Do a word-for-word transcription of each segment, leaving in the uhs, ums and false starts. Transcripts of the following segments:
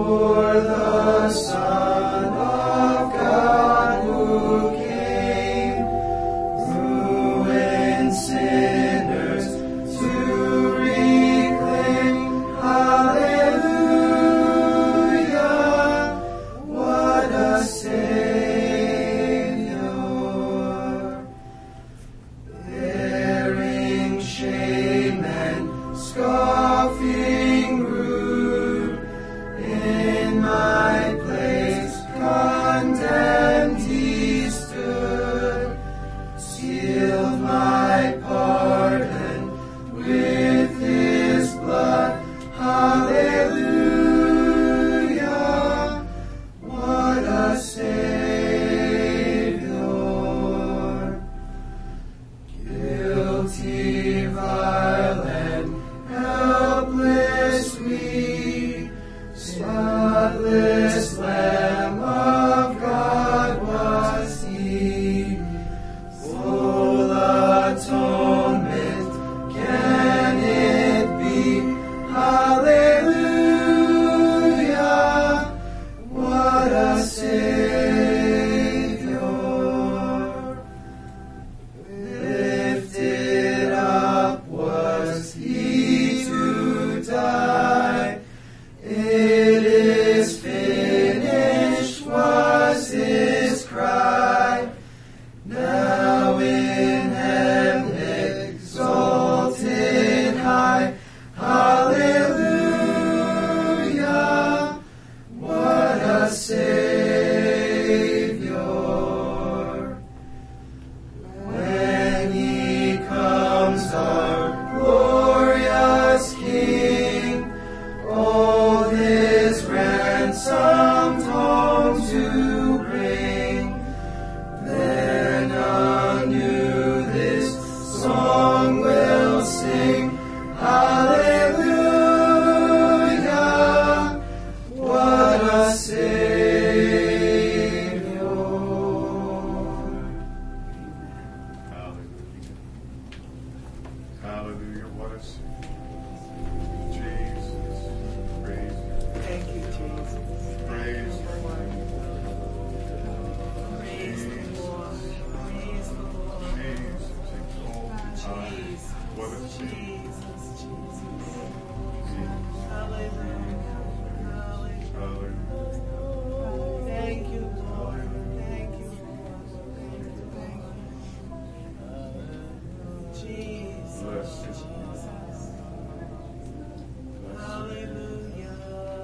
For the Son of God who came, ruined sinners to reclaim. Hallelujah, what a Savior, bearing shame and scoffing rude, in my place condemned he stood, sealed my pardon with his blood. Hallelujah, what a Savior, guilty, vile, and helpless we, spotless Lamb of God was he, full atonement can it be. Hallelujah, what a Savior, lifted up was he to die. It is finished was his cry. Now in heaven exalted high. Hallelujah, what a Savior. When he comes, our glorious King, all his ransomed home to bring, then anew this song will sing. Hallelujah, what a Savior. Hallelujah. Hallelujah. What a Savior. Jesus. Praise you. Thank you, Jesus. Praise you. Praise the Lord. Praise the Lord. Jesus. Exalted high. Jesus. What a Savior. Jesus, Jesus. Jesus. Hallelujah. Hallelujah. Hallelujah. Thank you, Lord. Thank you, Lord. Thank you, thank you. Jesus. Bless you. Jesus. Hallelujah.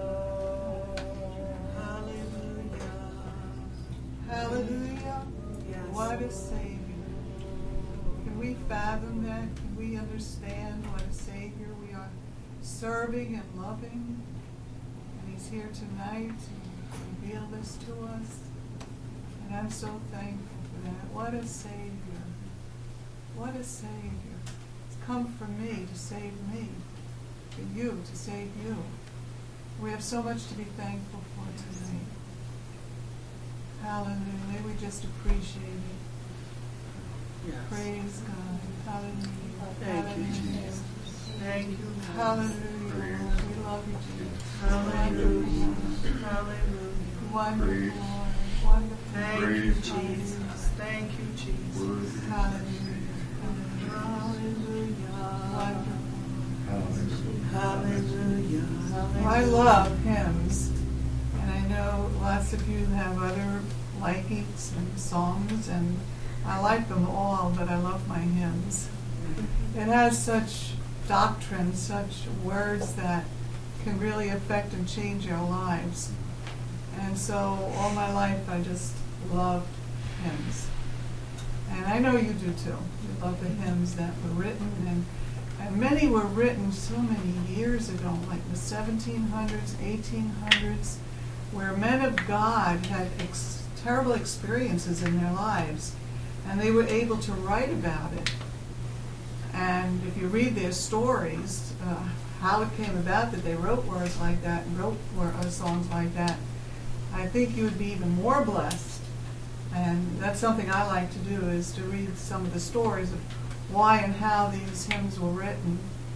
Hallelujah. Hallelujah. What a Savior. Can we fathom that? Can we understand what a Savior we are serving and loving? And He's here tonight to reveal this to us. And I'm so thankful for that. What a Savior. What a Savior. It's come for me to save me. For you to save you. We have so much to be thankful for tonight. Hallelujah. May we just appreciate it. Yes. Praise God. Hallelujah. Thank you, Hallelujah. Jesus. Thank you. Hallelujah. Lord. We love you, Jesus. Hallelujah. Hallelujah. Wonderful, Praise. Lord. Wonderful. Thank you, Jesus. Thank you, Jesus. Worthy. Hallelujah. Hallelujah. Wonderful. Hallelujah. Hallelujah. I love hymns, and I know lots of you have other likings and songs, and I like them all, but I love my hymns. It has such doctrine, such words that can really affect and change our lives. And so all my life I just loved hymns. And I know you do too. You love the hymns that were written, and, and many were written so many years ago, like the seventeen hundreds, eighteen hundreds, where men of God had ex- terrible experiences in their lives, and they were able to write about it. And if you read their stories, uh, how it came about that they wrote words like that and wrote wor- uh, songs like that, I think you would be even more blessed. And that's something I like to do, is to read some of the stories of why and how these hymns were written.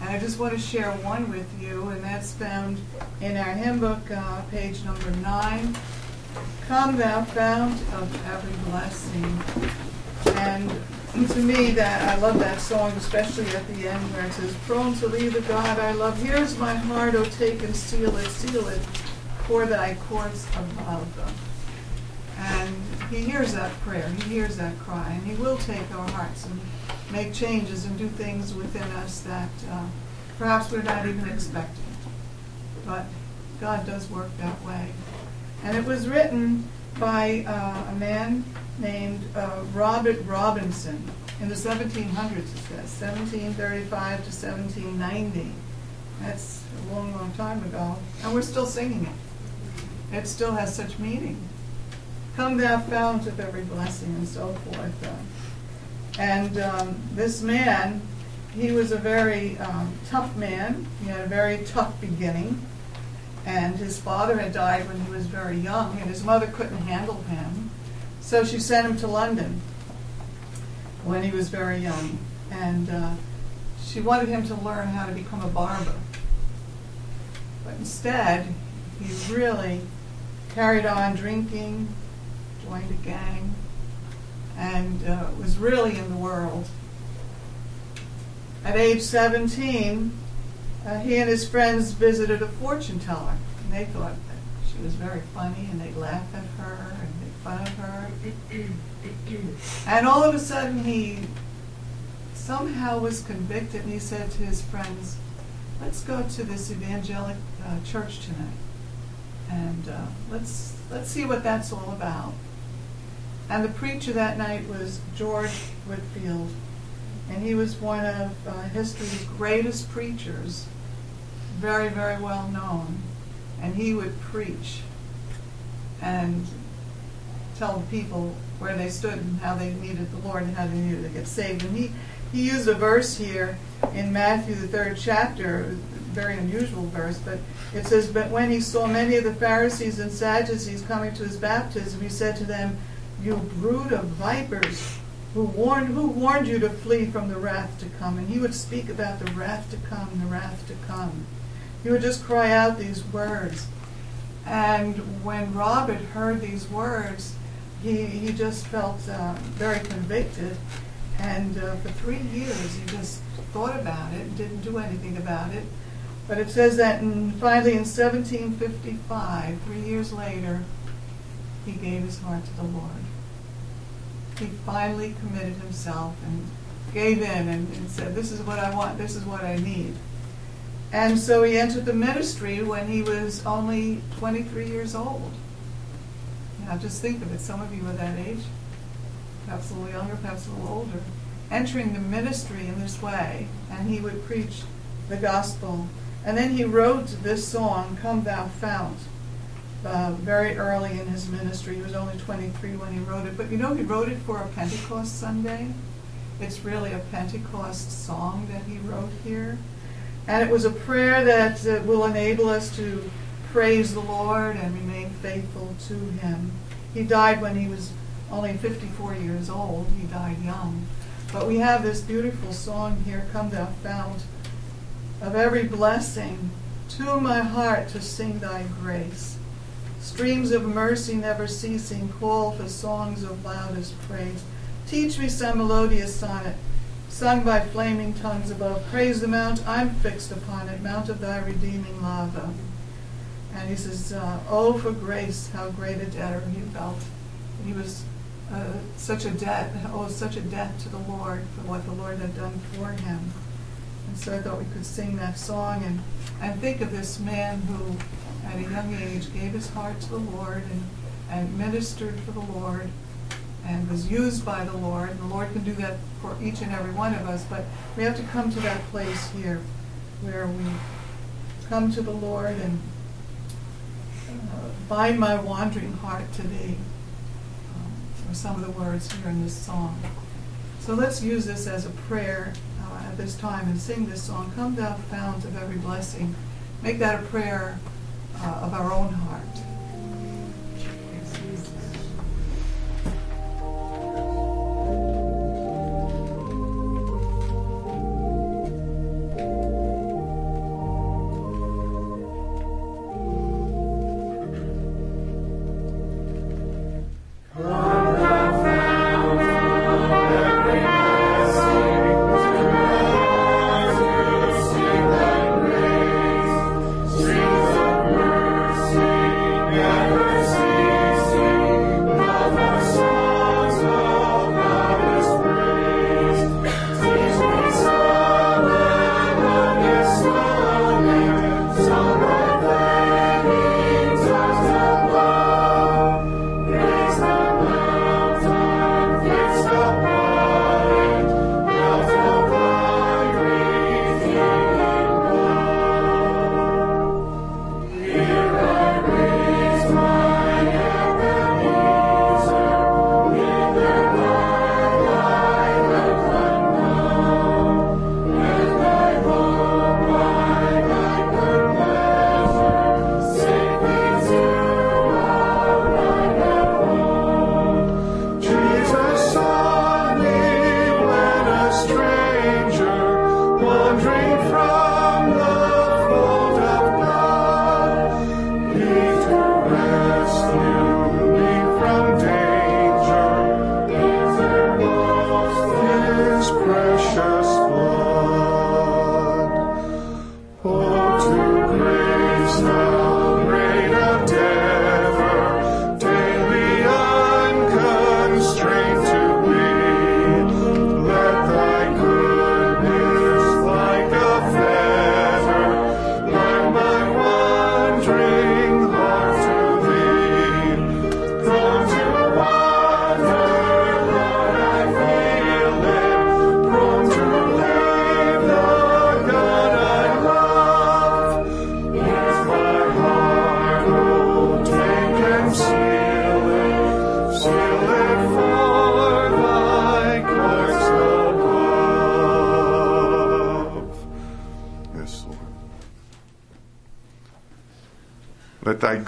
And I just want to share one with you, and that's found in our hymn book, uh, page number nine. Come thou fount of every blessing. And to me, that I love that song, especially at the end where it says, prone to leave the God I love. Here's my heart, oh take and seal it, seal it, for thy courts above. And he hears that prayer, he hears that cry, and he will take our hearts and make changes and do things within us that uh, perhaps we're not even expecting. But God does work that way. And it was written by uh, a man named uh, Robert Robinson in the seventeen hundreds, it says, seventeen thirty-five to seventeen ninety. That's a long, long time ago. And we're still singing it. It still has such meaning. Come thou fount of every blessing, and so forth. Uh, and um, this man, he was a very um, tough man. He had a very tough beginning. And his father had died when he was very young, and his mother couldn't handle him. So she sent him to London when he was very young. And uh, she wanted him to learn how to become a barber. But instead, he really carried on drinking, joined a gang, and uh, was really in the world. At age seventeen, uh, he and his friends visited a fortune teller, and they thought that she was very funny, and they'd laugh at her and make fun of her. And all of a sudden, he somehow was convicted, and he said to his friends, let's go to this evangelic uh, church tonight, and uh, let's let's see what that's all about. And the preacher that night was George Whitefield, and he was one of uh, history's greatest preachers, very, very well known. And he would preach and tell the people where they stood and how they needed the Lord and how they needed to get saved. And he, he used a verse here in Matthew, the third chapter, a very unusual verse, but it says, but when he saw many of the Pharisees and Sadducees coming to his baptism, he said to them, you brood of vipers, who warned who warned you to flee from the wrath to come? And he would speak about the wrath to come, the wrath to come. He would just cry out these words. And when Robert heard these words, he, he just felt uh, very convicted. And uh, for three years he just thought about it and didn't do anything about it. But it says that in, finally in seventeen fifty-five, three years later, he gave his heart to the Lord. He finally committed himself and gave in and, and said, this is what I want, this is what I need. And so he entered the ministry when he was only twenty-three years old. Now just think of it, some of you are that age, perhaps a little younger, perhaps a little older, entering the ministry in this way, and he would preach the gospel. And then he wrote this song, Come Thou Fount, uh, very early in his ministry. He was only twenty-three when he wrote it. But you know, he wrote it for a Pentecost Sunday. It's really a Pentecost song that he wrote here. And it was a prayer that uh, will enable us to praise the Lord and remain faithful to him. He died when he was only fifty-four years old. He died young. But we have this beautiful song here, Come Thou Fount of every blessing, tune my heart to sing thy grace. Streams of mercy never ceasing, call for songs of loudest praise. Teach me some melodious sonnet, sung by flaming tongues above. Praise the mount I'm fixed upon it, mount of thy redeeming love. And he says, uh, oh, for grace, how great a debtor he felt. He was uh, such a debt, oh, such a debt to the Lord for what the Lord had done for him. And so I thought we could sing that song and, and think of this man who, at a young age, gave his heart to the Lord and, and ministered for the Lord and was used by the Lord. And the Lord can do that for each and every one of us, but we have to come to that place here where we come to the Lord and uh, bind my wandering heart to thee, um, are some of the words here in this song. So let's use this as a prayer uh, at this time and sing this song, Come Thou Fount of Every Blessing. Make that a prayer uh, of our own heart.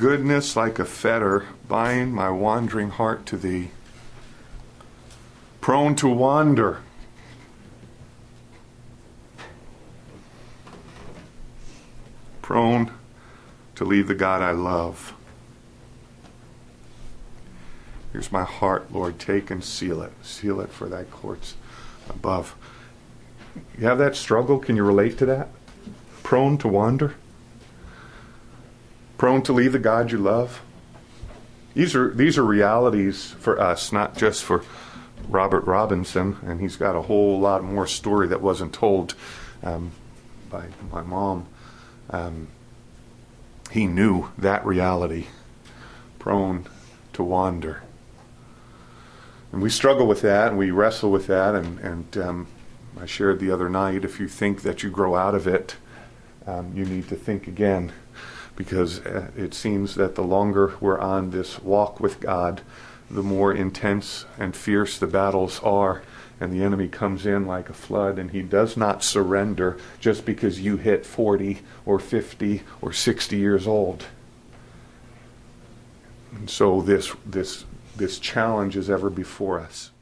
goodness like a fetter bind my wandering heart to thee. Prone to wander. Prone to leave the God I love. Here's my heart, Lord. Take and seal it. Seal it for thy courts above. You have that struggle? Can you relate to that? Prone to wander? Prone to leave the God you love? These are these are realities for us, not just for Robert Robinson, and he's got a whole lot more story that wasn't told um, by my mom. Um, he knew that reality. Prone to wander. And we struggle with that, and we wrestle with that, and, and um, I shared the other night, if you think that you grow out of it, um, you need to think again, because uh, it seems that the longer we're on this walk with God, the more intense and fierce the battles are, and the enemy comes in like a flood, and he does not surrender just because you hit forty or fifty or sixty years old. And so this this this challenge is ever before us.